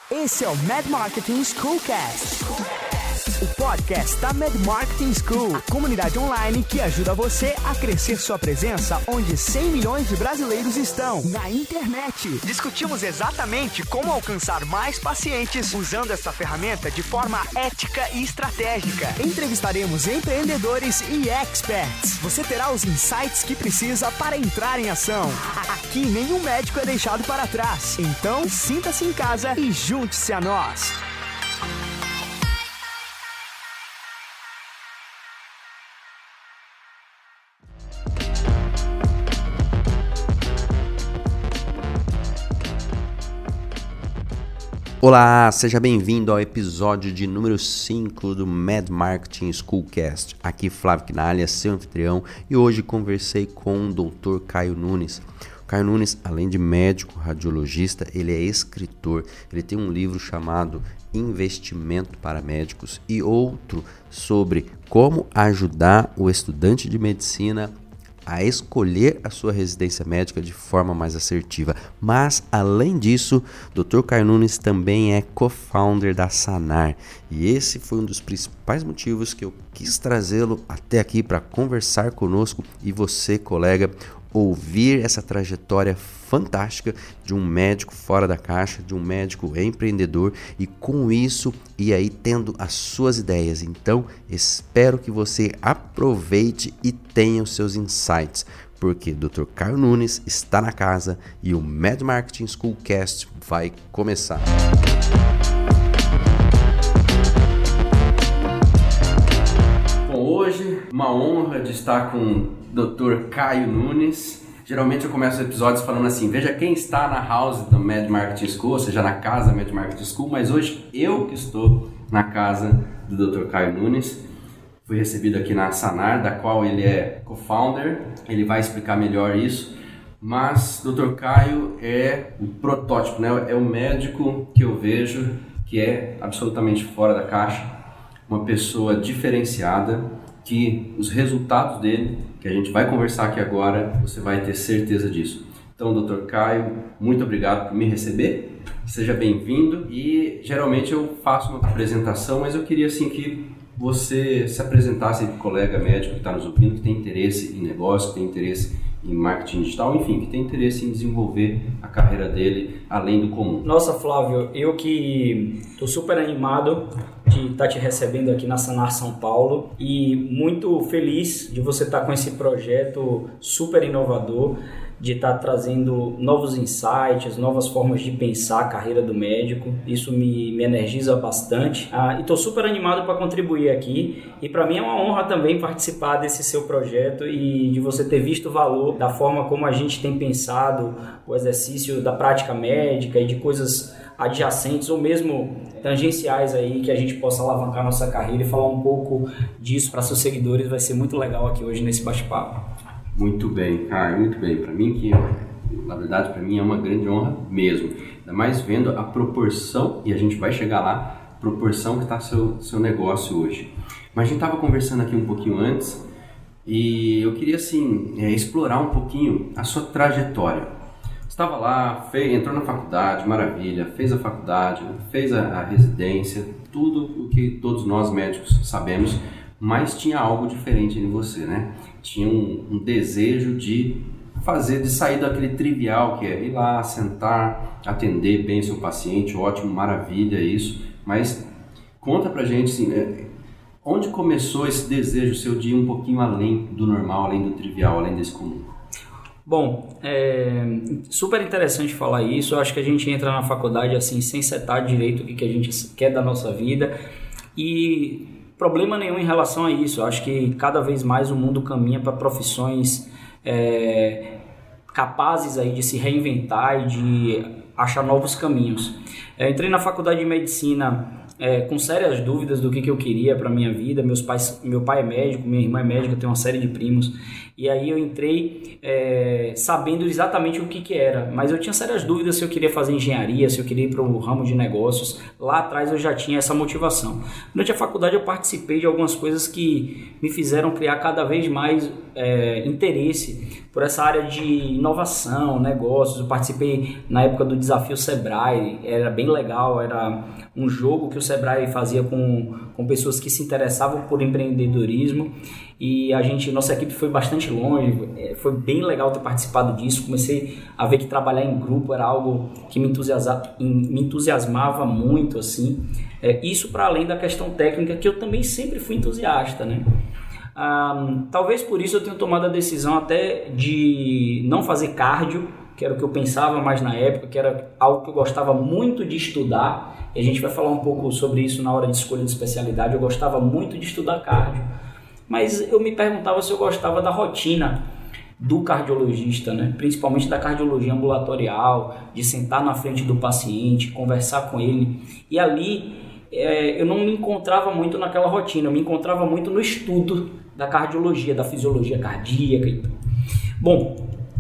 Esse é o Mad Marketing Schoolcast, o podcast da Mad Marketing School, a comunidade online que ajuda você a crescer sua presença onde 100 milhões de brasileiros estão, na internet. Discutimos exatamente como alcançar mais pacientes usando essa ferramenta de forma ética e estratégica. Entrevistaremos empreendedores e experts. Você terá os insights que precisa para entrar em ação. Aqui nenhum médico é deixado para trás. Então, sinta-se em casa e junte-se a nós. Olá, seja bem-vindo ao episódio de número 5 do Mad Marketing Schoolcast. Aqui Flávio Quinalha, seu anfitrião, e hoje conversei com o Dr. Caio Nunes. O Caio Nunes, além de médico, radiologista, ele é escritor. Ele tem um livro chamado Investimento para Médicos e outro sobre como ajudar o estudante de medicina a escolher a sua residência médica de forma mais assertiva. Mas, além disso, Dr. Caio Nunes também é co-founder da Sanar. E esse foi um dos principais motivos que eu quis trazê-lo até aqui para conversar conosco e você, colega, ouvir essa trajetória fantástica de um médico fora da caixa, de um médico empreendedor e com isso e aí tendo as suas ideias. Então, espero que você aproveite e tenha os seus insights, porque Dr. Caio Nunes está na casa e o Mad Marketing Schoolcast vai começar. Bom, hoje uma honra de estar com o Dr. Caio Nunes. Geralmente eu começo os episódios falando assim, veja quem está na house da Mad Marketing School, ou seja, na casa da Mad Marketing School, mas hoje eu que estou na casa do Dr. Caio Nunes. Fui recebido aqui na Sanar, da qual ele é co-founder, ele vai explicar melhor isso, mas Dr. Caio é o protótipo, né? É o médico que eu vejo que é absolutamente fora da caixa, uma pessoa diferenciada, que os resultados dele, que a gente vai conversar aqui agora, você vai ter certeza disso. Então, Dr. Caio, muito obrigado por me receber, seja bem-vindo. E geralmente eu faço uma apresentação, mas eu queria assim que você se apresentasse para o colega médico que está nos ouvindo, que tem interesse em negócio, que tem interesse em marketing digital, enfim, que tem interesse em desenvolver a carreira dele além do comum. Nossa, Flávio, eu que estou super animado de estar te recebendo aqui na Sanar São Paulo e muito feliz de você estar com esse projeto super inovador, de estar trazendo novos insights, novas formas de pensar a carreira do médico. Isso me energiza bastante e estou super animado para contribuir aqui, e para mim é uma honra também participar desse seu projeto e de você ter visto o valor da forma como a gente tem pensado o exercício da prática médica e de coisas adjacentes ou mesmo tangenciais aí que a gente possa alavancar nossa carreira e falar um pouco disso para seus seguidores. Vai ser muito legal aqui hoje nesse bate-papo. Muito bem, Caio, muito bem. Para mim, na verdade, para mim é uma grande honra mesmo. Ainda mais vendo a proporção, e a gente vai chegar lá, a proporção que está seu negócio hoje. Mas a gente estava conversando aqui um pouquinho antes e eu queria, assim, explorar um pouquinho a sua trajetória. Você estava lá, entrou na faculdade, maravilha, fez a faculdade, fez a residência, tudo o que todos nós médicos sabemos, mas tinha algo diferente em você, né? Tinha um desejo de sair daquele trivial que é ir lá, sentar, atender bem seu paciente, ótimo, maravilha isso, mas conta pra gente assim, onde começou esse desejo seu de ir um pouquinho além do normal, além do trivial, além desse comum? Bom, super interessante falar isso. Eu acho que a gente entra na faculdade assim, sem setar direito o que a gente quer da nossa vida e problema nenhum em relação a isso. Eu acho que cada vez mais o mundo caminha para profissões capazes aí de se reinventar e de achar novos caminhos. Eu entrei na faculdade de medicina com sérias dúvidas do que eu queria para minha vida. Meu pai é médico, minha irmã é médica, eu tenho uma série de primos. E aí eu entrei sabendo exatamente o que era, mas eu tinha sérias dúvidas se eu queria fazer engenharia, se eu queria ir para o ramo de negócios. Lá atrás eu já tinha essa motivação. Durante a faculdade eu participei de algumas coisas que me fizeram criar cada vez mais interesse por essa área de inovação, negócios. Eu participei na época do Desafio Sebrae, era bem legal, era um jogo que o Sebrae fazia com pessoas que se interessavam por empreendedorismo, e nossa equipe foi bastante longe, foi bem legal ter participado disso. Comecei a ver que trabalhar em grupo era algo que me entusiasmava muito, assim. Isso para além da questão técnica, que eu também sempre fui entusiasta, né? Talvez por isso eu tenha tomado a decisão até de não fazer cardio, que era o que eu pensava mais na época, que era algo que eu gostava muito de estudar, e a gente vai falar um pouco sobre isso na hora de escolha de especialidade. Eu gostava muito de estudar cardio, mas eu me perguntava se eu gostava da rotina do cardiologista, né? Principalmente da cardiologia ambulatorial, de sentar na frente do paciente, conversar com ele, e ali eu não me encontrava muito naquela rotina, eu me encontrava muito no estudo da cardiologia, da fisiologia cardíaca e tal. Bom,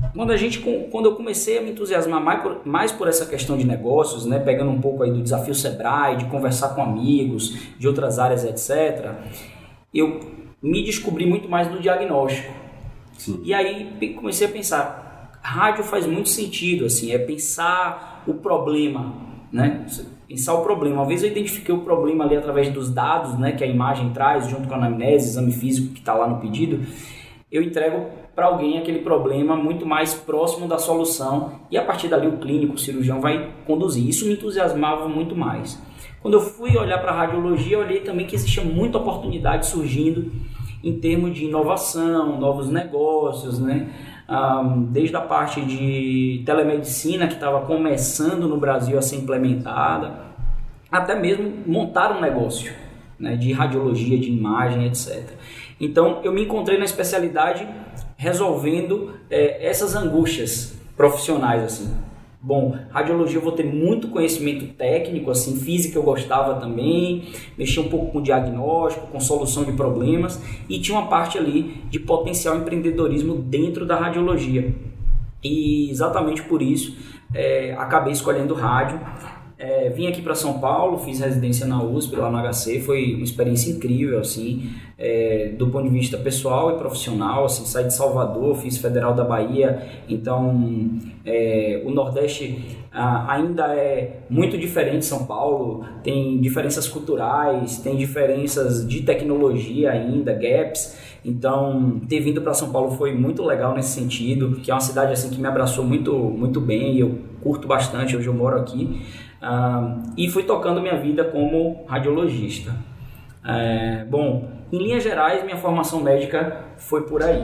quando eu comecei a me entusiasmar mais por essa questão de negócios, né, pegando um pouco aí do Desafio Sebrae, de conversar com amigos de outras áreas, etc., eu me descobri muito mais no diagnóstico. Sim. E aí comecei a pensar, rádio faz muito sentido, assim, é pensar o problema, né? Pensar o problema. Uma vez eu identifiquei o problema ali através dos dados, né, que a imagem traz, junto com a anamnese, exame físico que está lá no pedido, eu entrego para alguém aquele problema muito mais próximo da solução, e a partir dali o clínico, o cirurgião vai conduzir. Isso me entusiasmava muito mais. Quando eu fui olhar para a radiologia, eu olhei também que existia muita oportunidade surgindo em termos de inovação, novos negócios, né? Desde a parte de telemedicina, que estava começando no Brasil a ser implementada, até mesmo montar um negócio, né, de radiologia, de imagem, etc. Então eu me encontrei na especialidade resolvendo essas angústias profissionais, assim. Bom, radiologia eu vou ter muito conhecimento técnico, assim, física eu gostava também, mexia um pouco com diagnóstico, com solução de problemas, e tinha uma parte ali de potencial empreendedorismo dentro da radiologia. E exatamente por isso acabei escolhendo rádio. Vim aqui para São Paulo, fiz residência na USP, lá no HC, foi uma experiência incrível, assim, do ponto de vista pessoal e profissional, assim, saí de Salvador, fiz Federal da Bahia, então o Nordeste ainda é muito diferente de São Paulo, tem diferenças culturais, tem diferenças de tecnologia ainda, gaps. Então, ter vindo para São Paulo foi muito legal nesse sentido, que é uma cidade assim que me abraçou muito, muito bem, e eu curto bastante, hoje eu moro aqui. E fui tocando minha vida como radiologista. Bom, em linhas gerais, minha formação médica foi por aí.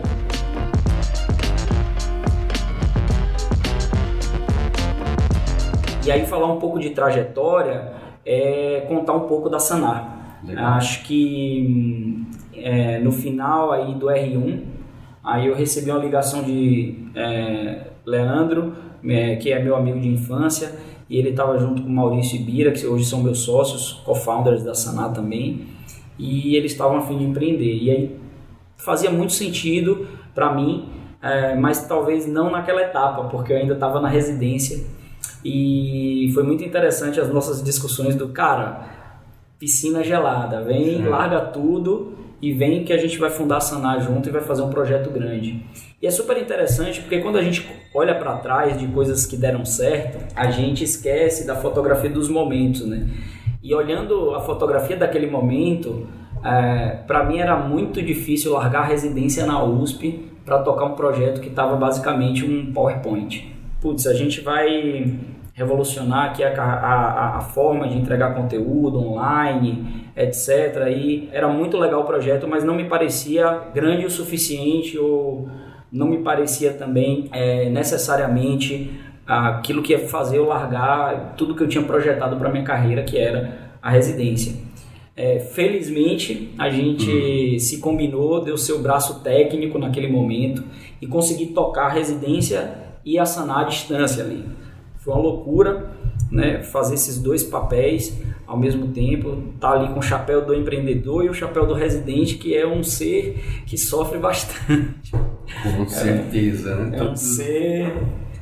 E aí falar um pouco de trajetória é contar um pouco da Sanar. Acho que no final aí do R1, aí eu recebi uma ligação de Leandro, que é meu amigo de infância, e ele estava junto com o Maurício e Bira, que hoje são meus sócios, co-founders da Sanar também, e eles estavam a fim de empreender. E aí fazia muito sentido para mim, mas talvez não naquela etapa, porque eu ainda estava na residência, e foi muito interessante as nossas discussões do cara, piscina gelada, vem, larga tudo e vem que a gente vai fundar a Sanar junto e vai fazer um projeto grande. E é super interessante porque quando a gente olha para trás de coisas que deram certo, a gente esquece da fotografia dos momentos, né? E olhando a fotografia daquele momento, para mim era muito difícil largar a residência na USP para tocar um projeto que estava basicamente um PowerPoint. Putz, a gente vai revolucionar aqui a forma de entregar conteúdo online, etc. E era muito legal o projeto, mas não me parecia grande o suficiente, ou não me parecia também necessariamente aquilo que ia fazer eu largar tudo que eu tinha projetado para minha carreira, que era a residência. Felizmente a gente se combinou, deu seu braço técnico naquele momento e consegui tocar a residência e a Sanar à distância ali. Foi uma loucura, né, fazer esses dois papéis ao mesmo tempo, tá ali com o chapéu do empreendedor e o chapéu do residente, que é um ser que sofre bastante. Com certeza, né? É um ser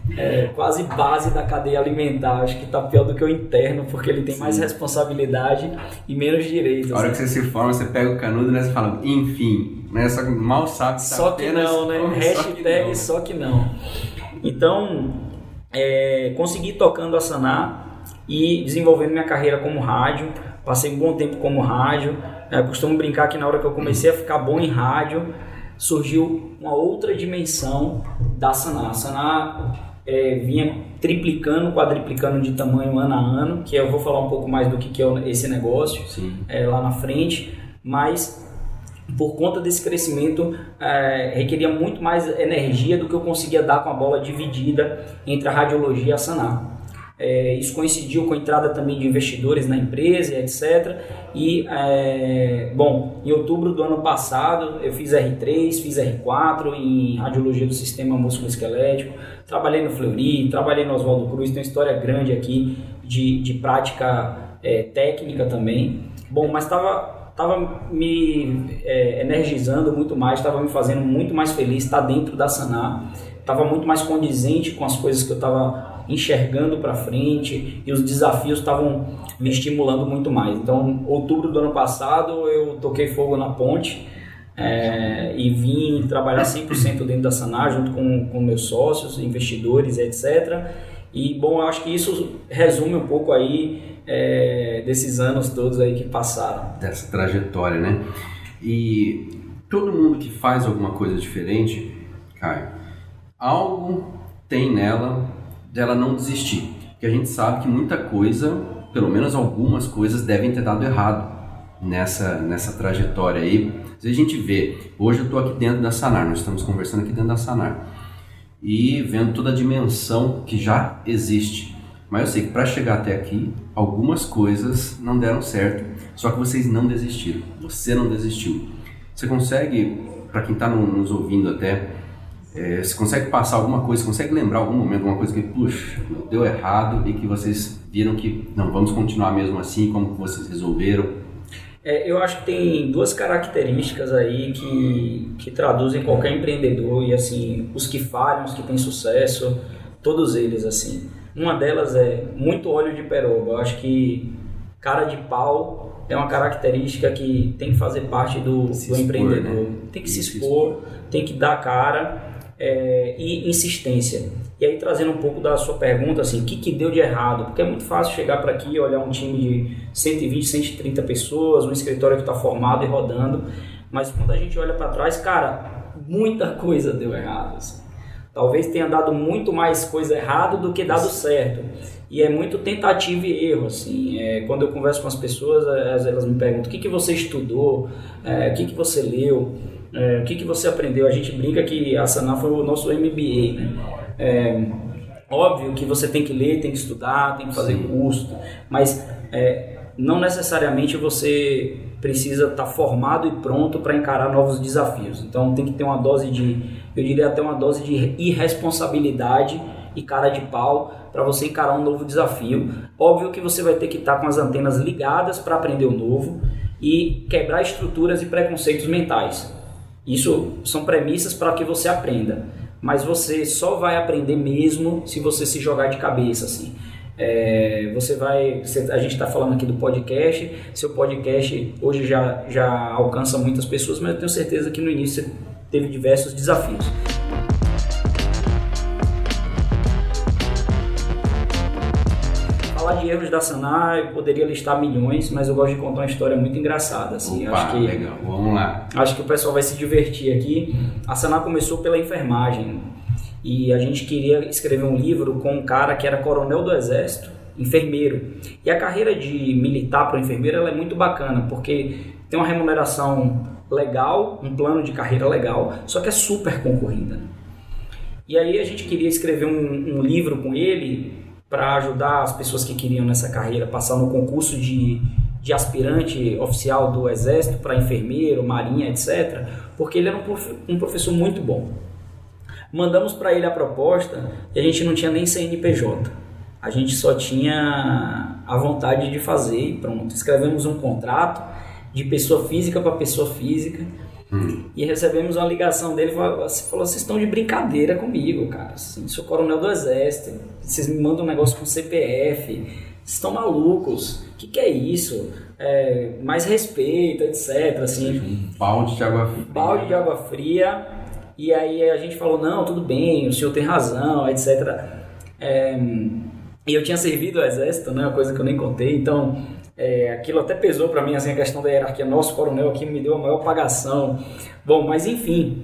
quase base da cadeia alimentar. Acho que está pior do que o interno, porque ele tem mais responsabilidade e menos direitos. A hora que você se forma, você pega o canudo, né? Você fala, enfim, né? Só que mal sabe que só que não, né? Hashtag só que não. Então, consegui tocando a Sanar e desenvolvendo minha carreira como rádio. Passei um bom tempo como rádio. Costumo brincar que na hora que eu comecei a ficar bom em rádio, surgiu uma outra dimensão da Sanar. A Sanar vinha triplicando, quadriplicando de tamanho ano a ano, que eu vou falar um pouco mais do que é esse negócio lá na frente, mas por conta desse crescimento requeria muito mais energia do que eu conseguia dar com a bola dividida entre a radiologia e a Sanar. Isso coincidiu com a entrada também de investidores na empresa, etc. E, em outubro do ano passado, eu fiz R3, fiz R4 em radiologia do sistema musculoesquelético, trabalhei no Fleury, trabalhei no Oswaldo Cruz, tem uma história grande aqui de prática técnica também. Mas estava me energizando muito mais, estava me fazendo muito mais feliz estar dentro da Sanar, estava muito mais condizente com as coisas que eu estava enxergando para frente e os desafios estavam me estimulando muito mais. Então, outubro do ano passado, eu toquei fogo na ponte e vim trabalhar 100% dentro da Sanar, junto com meus sócios, investidores, etc. E, eu acho que isso resume um pouco aí desses anos todos aí que passaram. Dessa trajetória, né? E todo mundo que faz alguma coisa diferente, Caio, algo tem nela dela não desistir, porque a gente sabe que muita coisa, pelo menos algumas coisas, devem ter dado errado nessa trajetória aí. Se a gente vê, hoje eu estou aqui dentro da Sanar, nós estamos conversando aqui dentro da Sanar e vendo toda a dimensão que já existe, mas eu sei que para chegar até aqui, algumas coisas não deram certo, só que vocês não desistiram, você não desistiu. Você consegue, para quem está nos ouvindo até, você consegue passar alguma coisa, consegue lembrar algum momento, alguma coisa que, puxa, deu errado e que vocês viram que não, vamos continuar mesmo assim, como que vocês resolveram? Eu acho que tem duas características aí que traduzem qualquer empreendedor e assim, os que falham, os que têm sucesso, todos eles assim. Uma delas é muito óleo de peroba. Eu acho que cara de pau é uma característica que tem que fazer parte do empreendedor. Né? Tem que se expor, tem que dar cara. E insistência. E aí, trazendo um pouco da sua pergunta, assim, o que deu de errado? Porque é muito fácil chegar para aqui e olhar um time de 120, 130 pessoas, um escritório que está formado e rodando, mas quando a gente olha para trás, cara, muita coisa deu errado. Assim. Talvez tenha dado muito mais coisa errada do que dado certo. E é muito tentativa e erro, assim. Quando eu converso com as pessoas, elas me perguntam o que você estudou, o que você leu, o que você aprendeu. A gente brinca que a Sanar foi o nosso MBA, né? Óbvio que você tem que ler, tem que estudar, tem que fazer curso, mas não necessariamente você precisa estar formado e pronto para encarar novos desafios. Então tem que ter uma dose eu diria até uma dose de irresponsabilidade e cara de pau para você encarar um novo desafio. Óbvio que você vai ter que estar com as antenas ligadas para aprender o novo e quebrar estruturas e preconceitos mentais. Isso são premissas para que você aprenda, mas você só vai aprender mesmo se você se jogar de cabeça, assim. A gente está falando aqui do podcast, seu podcast hoje já alcança muitas pessoas, mas eu tenho certeza que no início você teve diversos desafios. Falar de erros da Sanar, eu poderia listar milhões, mas eu gosto de contar uma história muito engraçada. Assim. Opa, legal, vamos lá. Acho que o pessoal vai se divertir aqui. A Sanar começou pela enfermagem e a gente queria escrever um livro com um cara que era coronel do exército, enfermeiro. E a carreira de militar para o enfermeiro ela é muito bacana, porque tem uma remuneração legal, um plano de carreira legal, só que é super concorrida. E aí a gente queria escrever um livro com ele para ajudar as pessoas que queriam nessa carreira passar no concurso de aspirante oficial do Exército para enfermeiro, marinha, etc. Porque ele era um professor muito bom. Mandamos para ele a proposta e a gente não tinha nem CNPJ. A gente só tinha a vontade de fazer e pronto. Escrevemos um contrato de pessoa física para pessoa física E recebemos uma ligação dele, falou, vocês estão de brincadeira comigo, cara, assim, sou coronel do exército, vocês me mandam um negócio com CPF, vocês estão malucos, o que é isso? Mais respeito, etc. Assim, um balde de água fria. Balde de água fria. E aí a gente falou, não, tudo bem, o senhor tem razão, etc. E eu tinha servido ao exército, né, uma coisa que eu nem contei, então aquilo até pesou para mim, assim, a questão da hierarquia. Nosso coronel aqui me deu a maior pagação. Bom, mas enfim,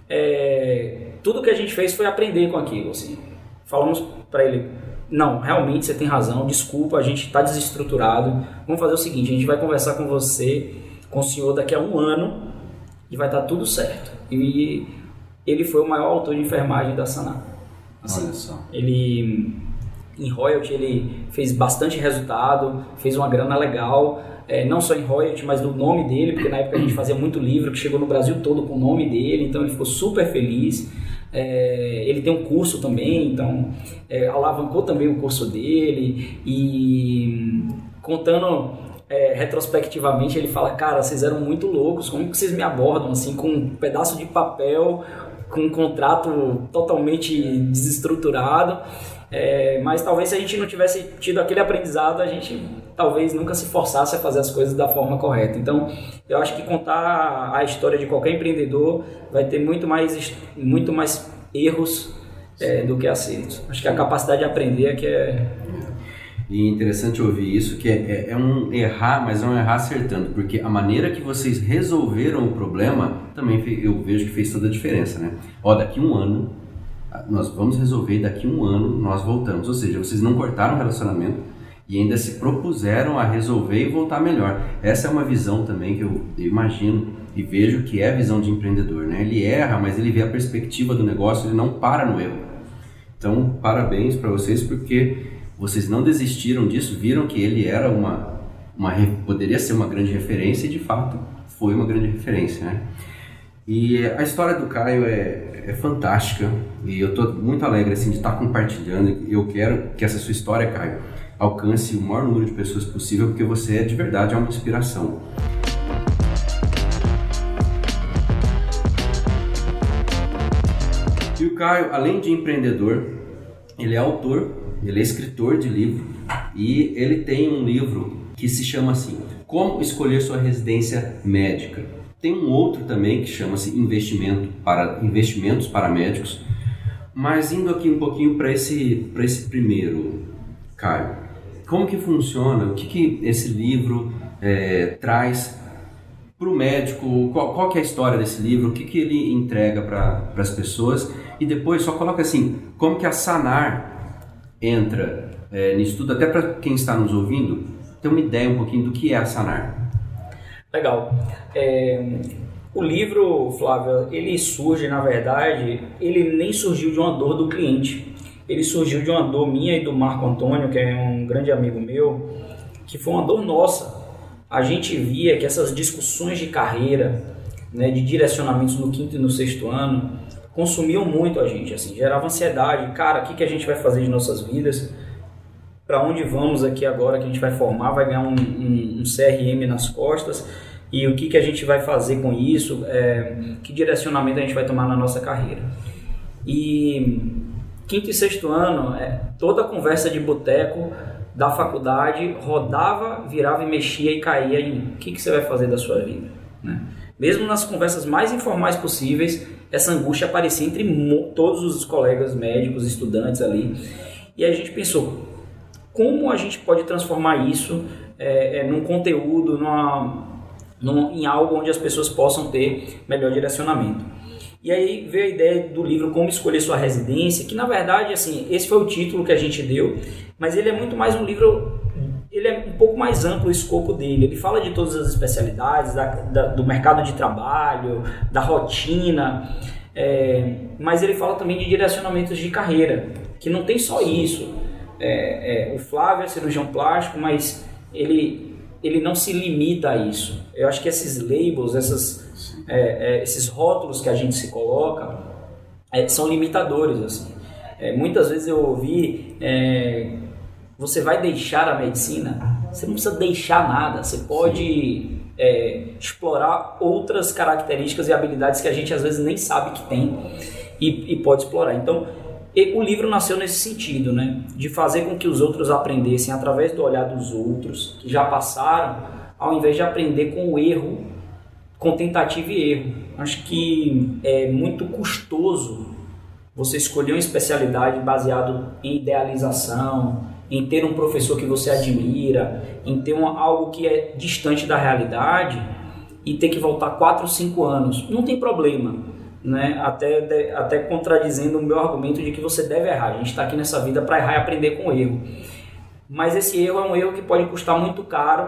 tudo que a gente fez foi aprender com aquilo, assim. Falamos para ele, não, realmente você tem razão, desculpa, a gente está desestruturado, vamos fazer o seguinte, a gente vai conversar com você, com o senhor daqui a 1 ano e vai estar tudo certo. E ele foi o maior autor de enfermagem da Sanar. Assim, olha só. Ele, em royalty, ele fez bastante resultado, fez uma grana legal, não só em royalty, mas no nome dele, porque na época a gente fazia muito livro que chegou no Brasil todo com o nome dele, então ele ficou super feliz. Ele tem um curso também, então alavancou também o curso dele, e contando retrospectivamente, ele fala, cara, vocês eram muito loucos, como que vocês me abordam assim, com um pedaço de papel, com um contrato totalmente desestruturado, mas talvez se a gente não tivesse tido aquele aprendizado, a gente talvez nunca se forçasse a fazer as coisas da forma correta. Então, eu acho que contar a história de qualquer empreendedor vai ter muito mais erros do que acertos. Acho que a capacidade de aprender é que é... E é interessante ouvir isso, que é um errar, mas é um errar acertando, porque a maneira que vocês resolveram o problema, também eu vejo que fez toda a diferença, né? Daqui 1 ano, nós vamos resolver, daqui 1 ano nós voltamos. Ou seja, vocês não cortaram o relacionamento e ainda se propuseram a resolver e voltar melhor. Essa é uma visão também que eu imagino e vejo que é a visão de empreendedor, né? Ele erra, mas ele vê a perspectiva do negócio, ele não para no erro. Então, parabéns para vocês, porque vocês não desistiram disso, viram que ele era poderia ser uma grande referência e de fato foi uma grande referência, né? E a história do Caio é fantástica e eu estou muito alegre assim, de estar compartilhando. Eu quero que essa sua história, Caio, alcance o maior número de pessoas possível, porque você de verdade é uma inspiração. E o Caio, além de empreendedor, ele é autor, ele é escritor de livro e ele tem um livro que se chama assim, Como Escolher Sua Residência Médica. Tem um outro também que chama-se Investimentos para Médicos, mas indo aqui um pouquinho para esse primeiro, Caio, como que funciona, o que esse livro traz para o médico, qual que é a história desse livro, o que ele entrega para as pessoas, e depois só coloca assim, como que a Sanar entra nisso tudo, até para quem está nos ouvindo ter uma ideia um pouquinho do que é a Sanar. Legal. O livro, Flávio, ele surge, na verdade, ele nem surgiu de uma dor do cliente, ele surgiu de uma dor minha e do Marco Antônio, que é um grande amigo meu, que foi uma dor nossa. A gente via que essas discussões de carreira, né, de direcionamentos no 5º e no 6º ano, consumiam muito a gente, assim, gerava ansiedade. Cara, o que a gente vai fazer de nossas vidas? Para onde vamos aqui agora que a gente vai formar? Vai ganhar um CRM nas costas? E o que a gente vai fazer com isso? Que direcionamento a gente vai tomar na nossa carreira? E 5º e 6º ano, toda a conversa de boteco da faculdade rodava, virava e mexia e caía em o que você vai fazer da sua vida, né? Mesmo nas conversas mais informais possíveis, essa angústia aparecia entre todos os colegas médicos, estudantes ali. E aí a gente pensou, como a gente pode transformar isso num conteúdo, em algo onde as pessoas possam ter melhor direcionamento. E aí veio a ideia do livro Como Escolher Sua Residência, que na verdade, assim, esse foi o título que a gente deu, mas ele é muito mais um livro, ele é um pouco mais amplo o escopo dele. Ele fala de todas as especialidades, do mercado de trabalho, da rotina, mas ele fala também de direcionamentos de carreira, que não tem só isso. O Flávio é cirurgião plástico, mas ele não se limita a isso. Eu acho que esses labels, esses rótulos que a gente se coloca, são limitadores, assim. Muitas vezes eu ouvi, você vai deixar a medicina? você não precisa deixar nada, você pode explorar outras características e habilidades que a gente às vezes nem sabe que tem e pode explorar. Então, o livro nasceu nesse sentido, né? De fazer com que os outros aprendessem através do olhar dos outros, que já passaram, ao invés de aprender com o erro, com tentativa e erro. Acho que é muito custoso você escolher uma especialidade baseado em idealização, em ter um professor que você admira, em ter algo que é distante da realidade e ter que voltar 4 ou 5 anos. Não tem problema, né? Até contradizendo o meu argumento de que você deve errar. A gente está aqui nessa vida para errar e aprender com o erro. Mas esse erro é um erro que pode custar muito caro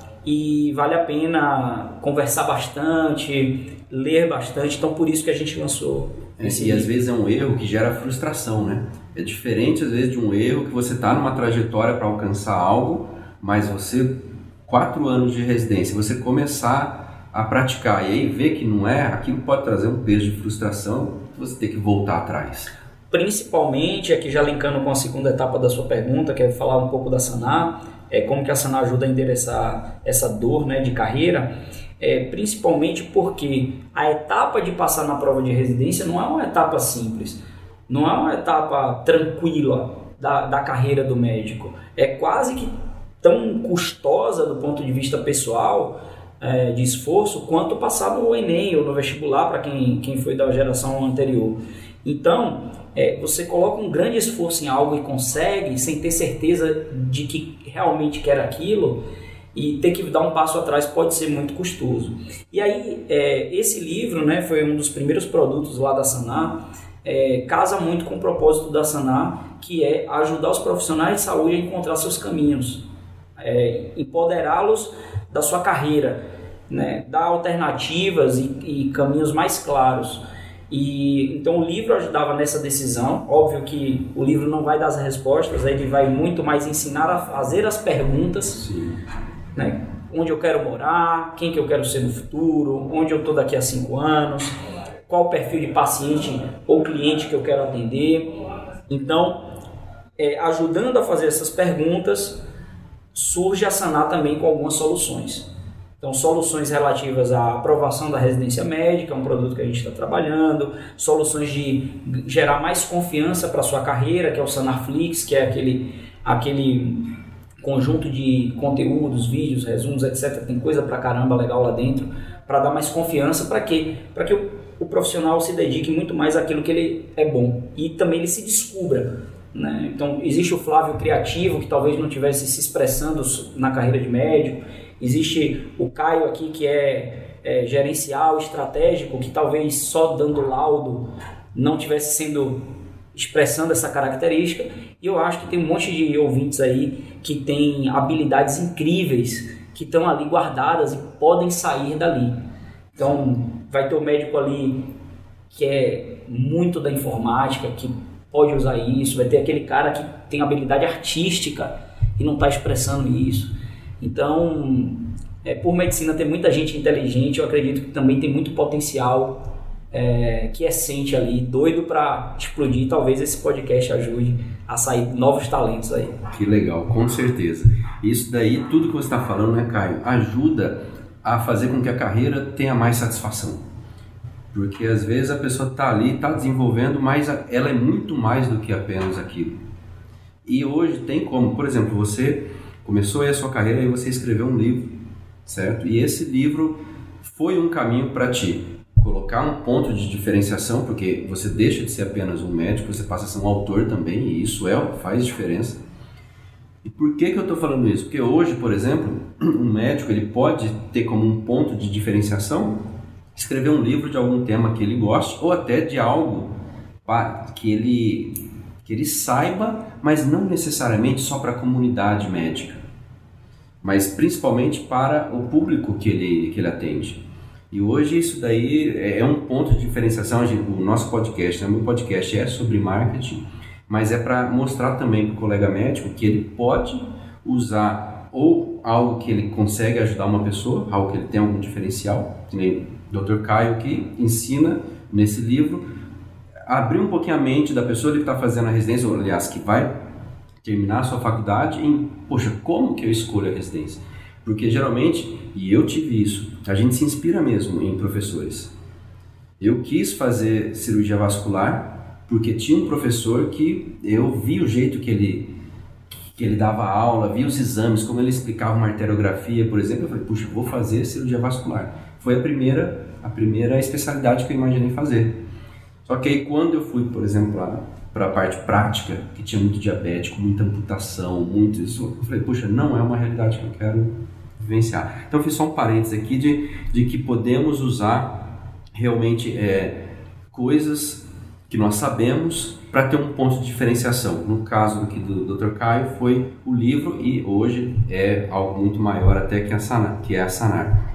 e vale a pena conversar bastante, ler bastante. Então, por isso que a gente lançou esse livro. Às vezes é um erro que gera frustração, né? É diferente, às vezes, de um erro que você está numa trajetória para alcançar algo, mas você, 4 anos de residência, você começar a praticar e aí ver que não é, aquilo pode trazer um peso de frustração, você tem que voltar atrás. Principalmente, aqui já linkando com a segunda etapa da sua pergunta, que é falar um pouco da Sanar, como que a Sanar ajuda a endereçar essa dor, né, de carreira, principalmente porque a etapa de passar na prova de residência não é uma etapa simples, não é uma etapa tranquila da carreira do médico, é quase que tão custosa do ponto de vista pessoal, de esforço, quanto passar no Enem ou no vestibular para quem foi da geração anterior. Então, você coloca um grande esforço em algo e consegue, sem ter certeza de que realmente quer aquilo, e ter que dar um passo atrás pode ser muito custoso. E aí, esse livro, né, foi um dos primeiros produtos lá da Sanar, casa muito com o propósito da Sanar, que é ajudar os profissionais de saúde a encontrar seus caminhos, empoderá-los da sua carreira, né, dar alternativas e caminhos mais claros. E então o livro ajudava nessa decisão. Óbvio que o livro não vai dar as respostas, ele vai muito mais ensinar a fazer as perguntas, né? Onde eu quero morar, quem que eu quero ser no futuro, onde eu estou daqui a 5 anos, qual o perfil de paciente ou cliente que eu quero atender. Então, ajudando a fazer essas perguntas, surge a Sanar também com algumas soluções. Então, soluções relativas à aprovação da residência médica, um produto que a gente está trabalhando, soluções de gerar mais confiança para a sua carreira, que é o Sanarflix, que é aquele conjunto de conteúdos, vídeos, resumos, etc. Tem coisa pra caramba legal lá dentro, para dar mais confiança. Para quê? Para que o profissional se dedique muito mais àquilo que ele é bom e também ele se descubra, né? Então, existe o Flávio criativo, que talvez não estivesse se expressando na carreira de médico. Existe o Caio aqui, que é gerencial, estratégico, que talvez só dando laudo não estivesse expressando essa característica. E eu acho que tem um monte de ouvintes aí que tem habilidades incríveis, que estão ali guardadas e podem sair dali. Então, vai ter o médico ali que é muito da informática, que pode usar isso. Vai ter aquele cara que tem habilidade artística e não está expressando isso. Então, por medicina ter muita gente inteligente, eu acredito que também tem muito potencial que sente ali, doido para explodir. Talvez esse podcast ajude a sair novos talentos aí. Que legal, com certeza. Isso daí, tudo que você está falando, né, Caio, ajuda a fazer com que a carreira tenha mais satisfação. Porque às vezes a pessoa está ali, está desenvolvendo, mas ela é muito mais do que apenas aquilo. E hoje tem como, por exemplo, você começou aí a sua carreira e você escreveu um livro, certo? E esse livro foi um caminho para ti colocar um ponto de diferenciação, porque você deixa de ser apenas um médico, você passa a ser um autor também, e isso faz diferença. E por que eu estou falando isso? Porque hoje, por exemplo, um médico ele pode ter como um ponto de diferenciação escrever um livro de algum tema que ele goste, ou até de algo que ele saiba, mas não necessariamente só para a comunidade médica, mas principalmente para o público que ele atende. E hoje isso daí é um ponto de diferenciação. O nosso podcast, o meu podcast é sobre marketing, mas é para mostrar também para o colega médico que ele pode usar ou algo que ele consegue ajudar uma pessoa, algo que ele tem algum diferencial, que nem o Dr. Caio que ensina nesse livro, abrir um pouquinho a mente da pessoa que está fazendo a residência, ou aliás, que vai terminar a sua faculdade em, poxa, como que eu escolho a residência? Porque geralmente, e eu tive isso, a gente se inspira mesmo em professores. Eu quis fazer cirurgia vascular porque tinha um professor que eu vi o jeito que ele dava aula, vi os exames, como ele explicava uma arteriografia, por exemplo. Eu falei, puxa, vou fazer cirurgia vascular. Foi a primeira especialidade que eu imaginei fazer. Só que aí quando eu fui, por exemplo, para a parte prática, que tinha muito diabético, muita amputação, muito isso, eu falei, puxa, não é uma realidade que eu quero vivenciar. Então eu fiz só um parênteses aqui de que podemos usar realmente coisas que nós sabemos para ter um ponto de diferenciação. No caso aqui do Dr. Caio foi o livro, e hoje é algo muito maior até que é a Sanar.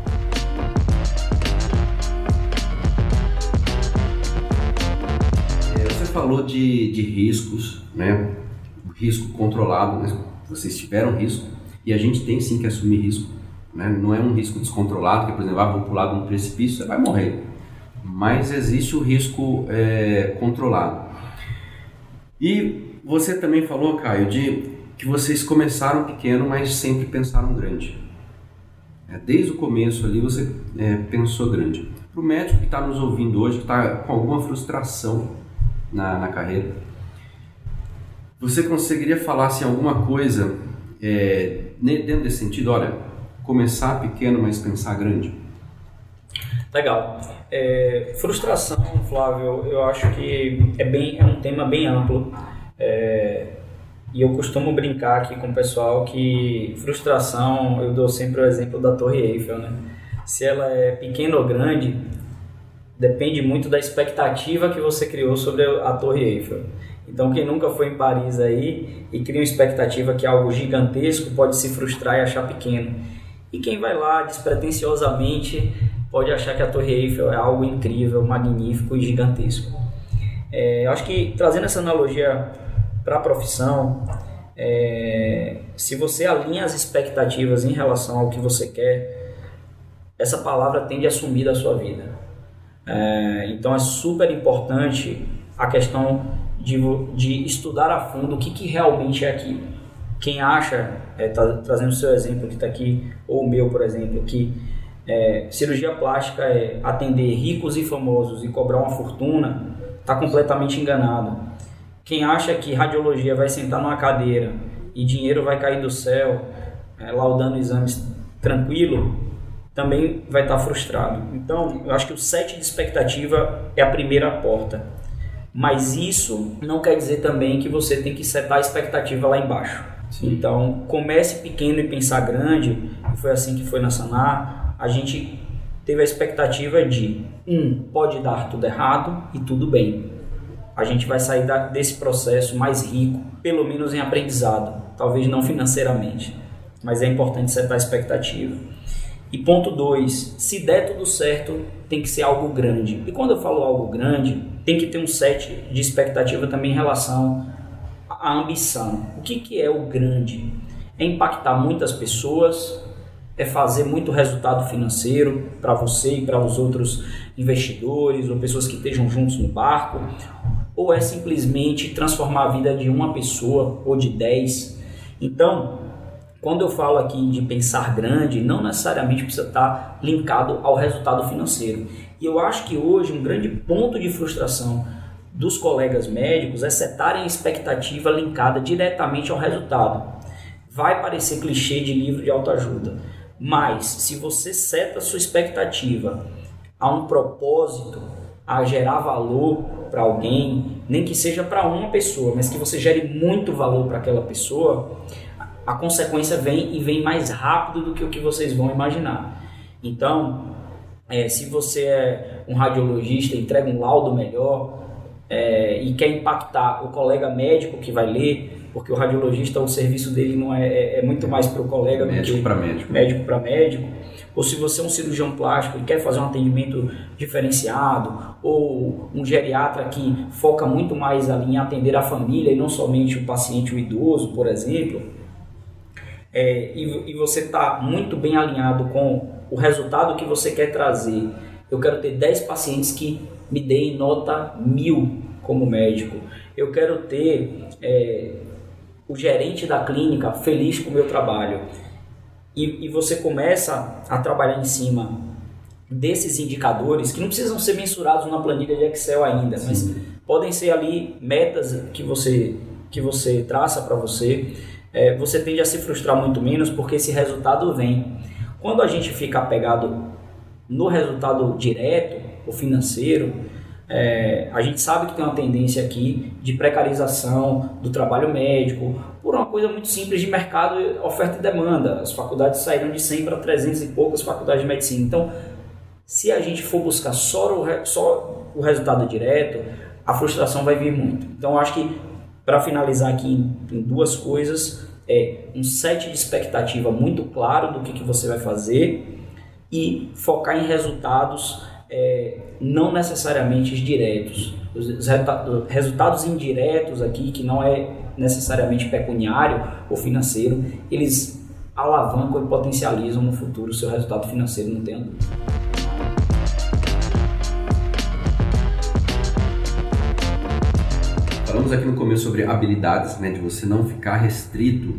Você falou de riscos, né? O risco controlado, né? Vocês tiveram risco e a gente tem sim que assumir risco, né? Não é um risco descontrolado, que por exemplo, vou pular de um precipício, você vai morrer. Mas existe o risco controlado. E você também falou, Caio, de que vocês começaram pequeno, mas sempre pensaram grande. Desde o começo ali você pensou grande. Para o médico que está nos ouvindo hoje, que está com alguma frustração na carreira, você conseguiria falar assim, alguma coisa dentro desse sentido? Olha, começar pequeno, mas pensar grande. Legal. Frustração, Flávio, eu acho que é um tema bem amplo. E eu costumo brincar aqui com o pessoal que frustração, eu dou sempre o exemplo da Torre Eiffel, né? Se ela é pequena ou grande, depende muito da expectativa que você criou sobre a Torre Eiffel. Então, quem nunca foi em Paris aí e cria uma expectativa que é algo gigantesco pode se frustrar e achar pequeno. E quem vai lá despretensiosamente pode achar que a Torre Eiffel é algo incrível, magnífico e gigantesco. Eu acho que, trazendo essa analogia para a profissão, se você alinha as expectativas em relação ao que você quer, essa palavra tende a sumir da sua vida. Então é super importante a questão de estudar a fundo o que realmente é aquilo. Quem acha, trazendo o seu exemplo que está aqui, ou o meu, por exemplo, que cirurgia plástica é atender ricos e famosos e cobrar uma fortuna, está completamente enganado. Quem acha que radiologia vai sentar numa cadeira e dinheiro vai cair do céu, laudando exames tranquilo, também vai estar frustrado. Então, eu acho que o set de expectativa é a primeira porta. Mas isso não quer dizer também que você tem que setar a expectativa lá embaixo. Sim. Então, comece pequeno e pensar grande. Foi assim que foi na Sanar. A gente teve a expectativa de, pode dar tudo errado e tudo bem. A gente vai sair desse processo mais rico, pelo menos em aprendizado, talvez não financeiramente, mas é importante setar a expectativa. E ponto 2, se der tudo certo, tem que ser algo grande. E quando eu falo algo grande, tem que ter um set de expectativa também em relação à ambição. O que é o grande? É impactar muitas pessoas, é fazer muito resultado financeiro para você e para os outros investidores ou pessoas que estejam juntos no barco, ou é simplesmente transformar a vida de uma pessoa ou de 10. Então, quando eu falo aqui de pensar grande, não necessariamente precisa estar linkado ao resultado financeiro. E eu acho que hoje um grande ponto de frustração dos colegas médicos é setarem a expectativa linkada diretamente ao resultado. Vai parecer clichê de livro de autoajuda, mas se você seta a sua expectativa a um propósito, a gerar valor para alguém, nem que seja para uma pessoa, mas que você gere muito valor para aquela pessoa, a consequência vem mais rápido do que o que vocês vão imaginar. Então, se você é um radiologista, entrega um laudo melhor e quer impactar o colega médico que vai ler, porque o radiologista, o serviço dele não é muito mais para o colega médico do que para médico. Médico para médico. Ou se você é um cirurgião plástico e quer fazer um atendimento diferenciado, ou um geriatra que foca muito mais ali em atender a família e não somente o paciente, o idoso, por exemplo, e você está muito bem alinhado com o resultado que você quer trazer. Eu quero ter 10 pacientes que me deem nota 1000 como médico. Eu quero ter o gerente da clínica feliz com o meu trabalho. E você começa a trabalhar em cima desses indicadores que não precisam ser mensurados na planilha de Excel ainda, mas podem ser ali metas que você traça para você. Você tende a se frustrar muito menos porque esse resultado vem. Quando a gente fica apegado no resultado direto, o financeiro, a gente sabe que tem uma tendência aqui de precarização do trabalho médico, por uma coisa muito simples de mercado, oferta e demanda. As faculdades saíram de 100 para 300 e poucas faculdades de medicina. Então, se a gente for buscar só o resultado direto, a frustração vai vir muito. Então, eu acho que, para finalizar aqui em duas coisas, um set de expectativa muito claro do que você vai fazer e focar em resultados não necessariamente diretos. Os resultados indiretos aqui, que não é necessariamente pecuniário ou financeiro, eles alavancam e potencializam no futuro o seu resultado financeiro, não tenha dúvida. Falamos aqui no começo sobre habilidades, né, de você não ficar restrito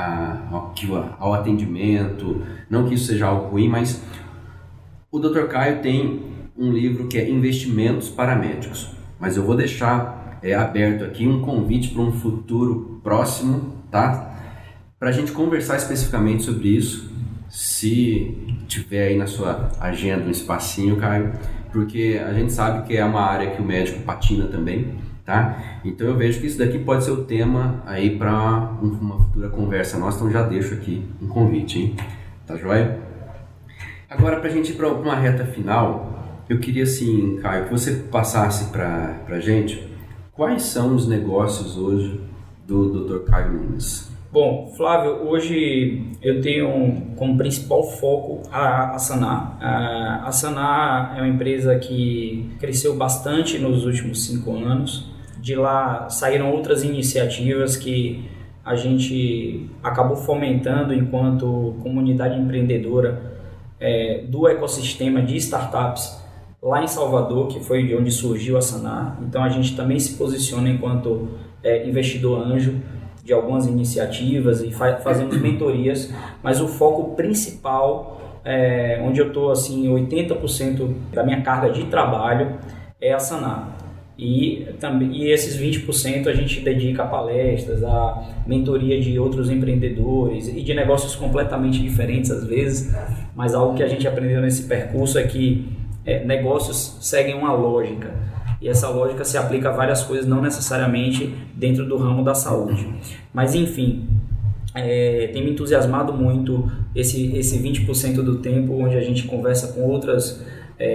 ao atendimento, não que isso seja algo ruim, mas o Dr. Caio tem um livro que é Investimentos para Médicos, mas eu vou deixar aberto aqui um convite para um futuro próximo, tá? Para a gente conversar especificamente sobre isso, se tiver aí na sua agenda um espacinho, Caio, porque a gente sabe que é uma área que o médico patina também, tá? Então eu vejo que isso daqui pode ser o tema aí para uma futura conversa nossa, então já deixo aqui um convite, hein? Tá joia? Agora, para a gente ir para uma reta final, eu queria assim, Caio, que você passasse para a gente quais são os negócios hoje do Dr. Caio Nunes. Bom, Flávio, hoje eu tenho como principal foco a Sanar. A Sanar é uma empresa que cresceu bastante nos últimos 5 anos. De lá saíram outras iniciativas que a gente acabou fomentando enquanto comunidade empreendedora do ecossistema de startups lá em Salvador, que foi de onde surgiu a Sanar. Então a gente também se posiciona enquanto investidor anjo de algumas iniciativas e fazemos mentorias, mas o foco principal, onde eu estou assim, 80% da minha carga de trabalho é a Sanar. E esses 20% a gente dedica a palestras, a mentoria de outros empreendedores e de negócios completamente diferentes às vezes, mas algo que a gente aprendeu nesse percurso é que negócios seguem uma lógica e essa lógica se aplica a várias coisas, não necessariamente dentro do ramo da saúde. Mas enfim, tem me entusiasmado muito esse 20% do tempo onde a gente conversa com outras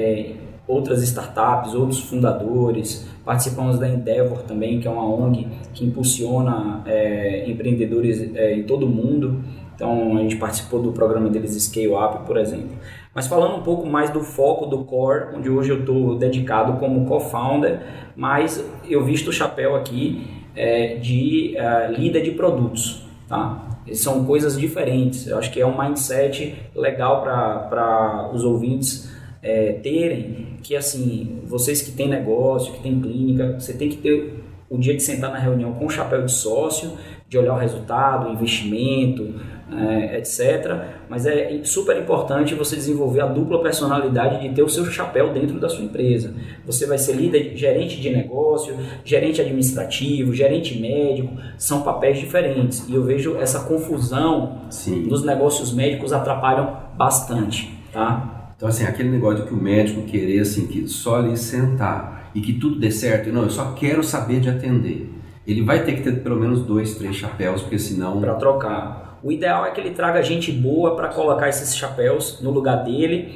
startups, outros fundadores. Participamos da Endeavor também, que é uma ONG que impulsiona empreendedores em todo o mundo. Então a gente participou do programa deles Scale Up, por exemplo. Mas falando um pouco mais do foco do core, onde hoje eu estou dedicado como co-founder, mas eu visto o chapéu aqui de líder de produtos, tá? São coisas diferentes. Eu acho que é um mindset legal para os ouvintes terem, que assim, vocês que têm negócio, que têm clínica, você tem que ter o dia de sentar na reunião com o chapéu de sócio, de olhar o resultado, o investimento, etc. Mas é super importante você desenvolver a dupla personalidade de ter o seu chapéu dentro da sua empresa. Você vai ser líder, gerente de negócio, gerente administrativo, gerente médico, são papéis diferentes. E eu vejo essa confusão nos negócios médicos atrapalham bastante, tá? Então, assim, aquele negócio que o médico querer, assim, que só ali sentar e que tudo dê certo, não, eu só quero saber de atender. Ele vai ter que ter pelo menos 2, 3 chapéus, porque senão... Para trocar. O ideal é que ele traga gente boa para colocar esses chapéus no lugar dele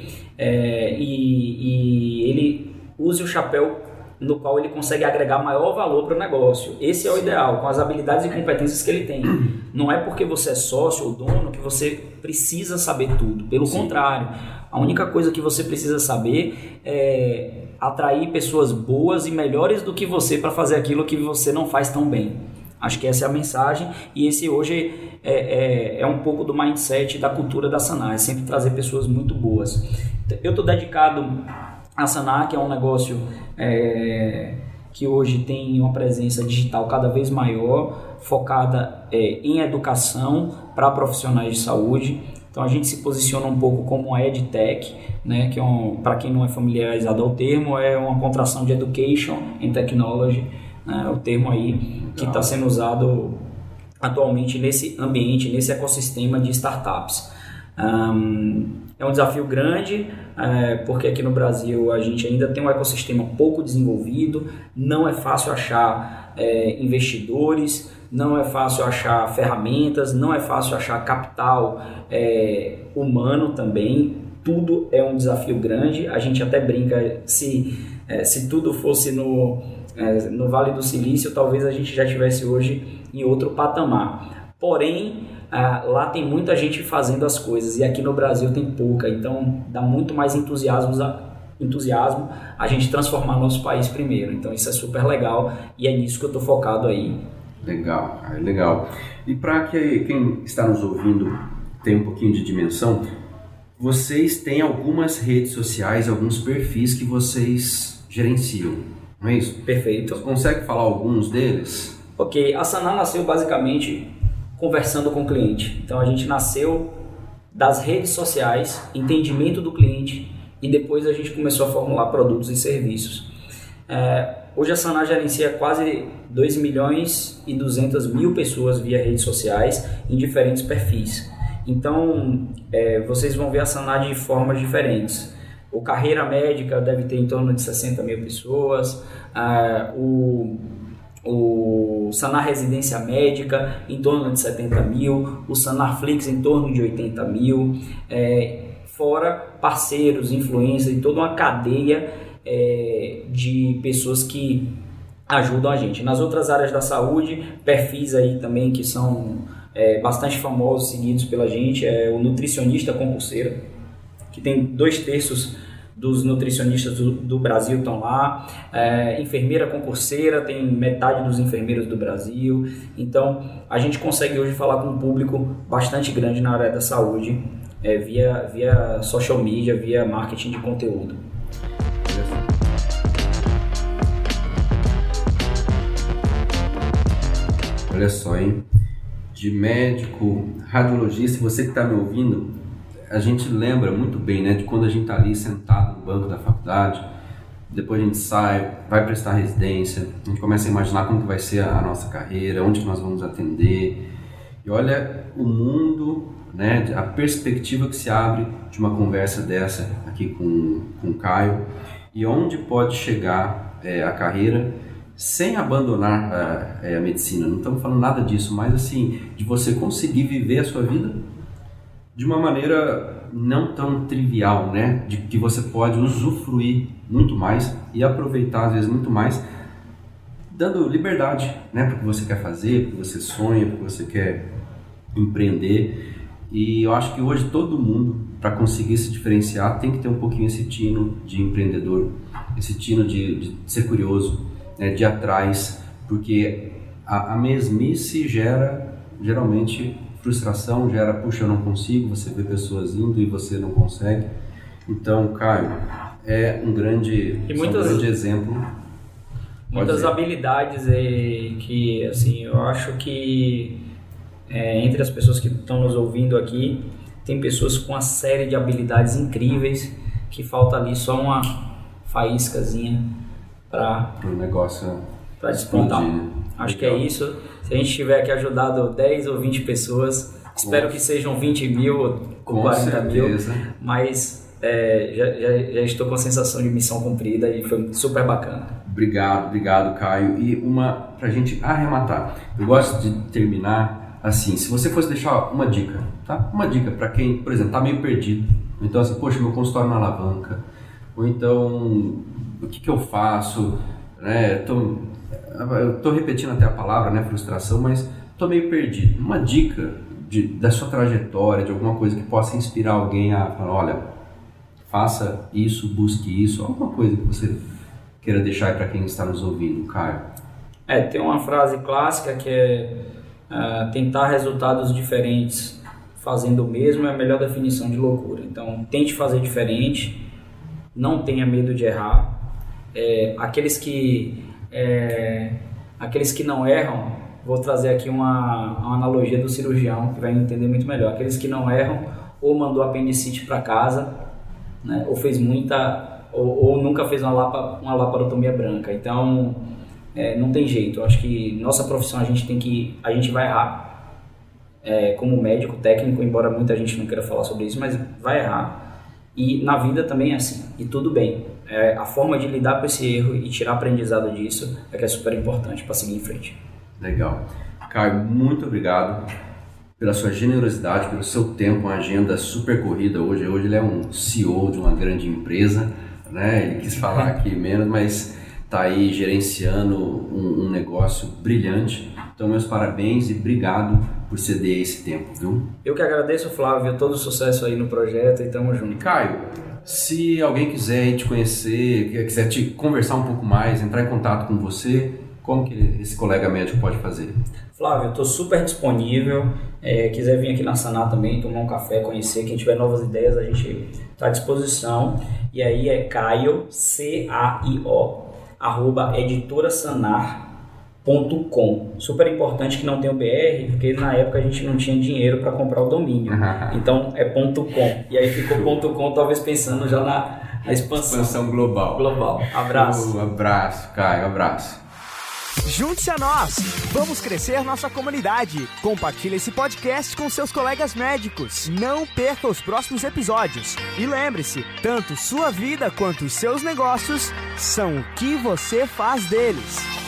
e ele use o chapéu no qual ele consegue agregar maior valor para o negócio. Esse é o ideal, com as habilidades e competências que ele tem. Não é porque você é sócio ou dono que você precisa saber tudo. Pelo contrário, a única coisa que você precisa saber é atrair pessoas boas e melhores do que você para fazer aquilo que você não faz tão bem. Acho que essa é a mensagem e esse hoje é um pouco do mindset da cultura da Sanar, é sempre trazer pessoas muito boas. Eu estou dedicado a Sanar, que é um negócio que hoje tem uma presença digital cada vez maior. focada em educação para profissionais de saúde. Então a gente se posiciona um pouco como uma EdTech, né, que para quem não é familiarizado ao termo, é uma contração de Education and Technology, né, o termo aí que está sendo usado atualmente nesse ambiente, nesse ecossistema de startups. É um desafio grande, porque aqui no Brasil a gente ainda tem um ecossistema pouco desenvolvido, não é fácil achar investidores, não é fácil achar ferramentas, não é fácil achar capital humano também, tudo é um desafio grande. A gente até brinca, se tudo fosse no Vale do Silício, talvez a gente já estivesse hoje em outro patamar. Porém, lá tem muita gente fazendo as coisas e aqui no Brasil tem pouca, então dá muito mais entusiasmo a gente transformar nosso país primeiro. Então isso é super legal e é nisso que eu estou focado aí. Legal, legal. E para quem está nos ouvindo tem um pouquinho de dimensão, vocês têm algumas redes sociais, alguns perfis que vocês gerenciam, não é isso? Perfeito. Você consegue falar alguns deles? Ok, a Sanar nasceu basicamente conversando com o cliente. Então a gente nasceu das redes sociais, entendimento do cliente e depois a gente começou a formular produtos e serviços. Hoje a Sanar gerencia quase 2.200.000 pessoas via redes sociais em diferentes perfis. Então vocês vão ver a Sanar de formas diferentes. O Carreira Médica deve ter em torno de 60.000 pessoas, o Sanar Residência Médica em torno de 70.000, o Sanarflix em torno de 80.000, fora parceiros, influencers e toda uma cadeia de pessoas que ajudam a gente. Nas outras áreas da saúde, perfis aí também que são bastante famosos, seguidos pela gente, o nutricionista concurseiro, que tem 2/3 dos nutricionistas do Brasil estão lá, enfermeira concurseira, tem metade dos enfermeiros do Brasil. Então a gente consegue hoje falar com um público bastante grande na área da saúde, via social media, via marketing de conteúdo. Olha só, hein? De médico, radiologista, você que está me ouvindo, a gente lembra muito bem, né, de quando a gente está ali sentado no banco da faculdade, depois a gente sai, vai prestar residência, a gente começa a imaginar como que vai ser a nossa carreira, onde que nós vamos atender, e olha o mundo, né, a perspectiva que se abre de uma conversa dessa aqui com o Caio, e onde pode chegar a carreira sem abandonar a medicina. Não estamos falando nada disso, mas assim, de você conseguir viver a sua vida de uma maneira não tão trivial, né? De que você pode usufruir muito mais e aproveitar às vezes muito mais, dando liberdade, né? Para o que você quer fazer, para o que você sonha, para o que você quer empreender. E eu acho que hoje todo mundo, para conseguir se diferenciar, tem que ter um pouquinho esse tino de empreendedor, esse tino de ser curioso, né? De ir atrás, porque a mesmice gera geralmente frustração, gera, puxa, eu não consigo, você vê pessoas indo e você não consegue. Então, Caio, é um grande exemplo. Muitas habilidades que, assim, eu acho que entre as pessoas que estão nos ouvindo aqui, tem pessoas com uma série de habilidades incríveis que falta ali só uma faíscazinha para o negócio para despontar. Acho que é isso. Se a gente tiver aqui ajudado 10 ou 20 pessoas, espero que sejam 20.000 ou 40.000, mas já estou com a sensação de missão cumprida e foi super bacana. Obrigado, Caio. E pra gente arrematar, eu gosto de terminar assim, se você fosse deixar uma dica, tá? Uma dica para quem, por exemplo, tá meio perdido, então assim, poxa, meu consultório não alavanca, ou então, o que eu faço, né? Eu tô repetindo até a palavra, né, frustração, mas tô meio perdido. Uma dica da sua trajetória, de alguma coisa que possa inspirar alguém a falar, olha, faça isso, busque isso, alguma coisa que você queira deixar aí para quem está nos ouvindo, Caio. Tem uma frase clássica que é tentar resultados diferentes fazendo o mesmo é a melhor definição de loucura. Então, tente fazer diferente, não tenha medo de errar. Aqueles que não erram vou trazer aqui uma analogia do cirurgião, que vai entender muito melhor. Aqueles que não erram, ou mandou apendicite para casa, né, ou fez ou nunca fez uma laparotomia branca. Então, não tem jeito. Eu acho que nossa profissão a gente vai errar. Como médico, técnico, embora muita gente não queira falar sobre isso, mas vai errar. E na vida também é assim, e tudo bem. A forma de lidar com esse erro e tirar aprendizado disso é que é super importante para seguir em frente. Legal. Caio, muito obrigado pela sua generosidade, pelo seu tempo, uma agenda super corrida hoje. Hoje ele é um CEO de uma grande empresa, né? Ele quis falar aqui menos, mas está aí gerenciando um negócio brilhante. Então, meus parabéns e obrigado por ceder esse tempo, viu? Eu que agradeço, Flávio, todo o sucesso aí no projeto e tamo junto. E Caio, se alguém quiser te conhecer, quiser te conversar um pouco mais, entrar em contato com você, como que esse colega médico pode fazer? Flávio, eu estou super disponível. Quiser vir aqui na Sanar também, tomar um café, conhecer, quem tiver novas ideias, a gente está à disposição. E aí é Caio, CAIO, @editorasanar.com. Super importante que não tenha o BR, porque na época a gente não tinha dinheiro para comprar o domínio. Então é .com. E aí ficou .com, talvez pensando já na expansão. Expansão global. Abraço. Abraço, Caio. Abraço. Junte-se a nós! Vamos crescer nossa comunidade. Compartilhe esse podcast com seus colegas médicos. Não perca os próximos episódios. E lembre-se, tanto sua vida quanto os seus negócios são o que você faz deles.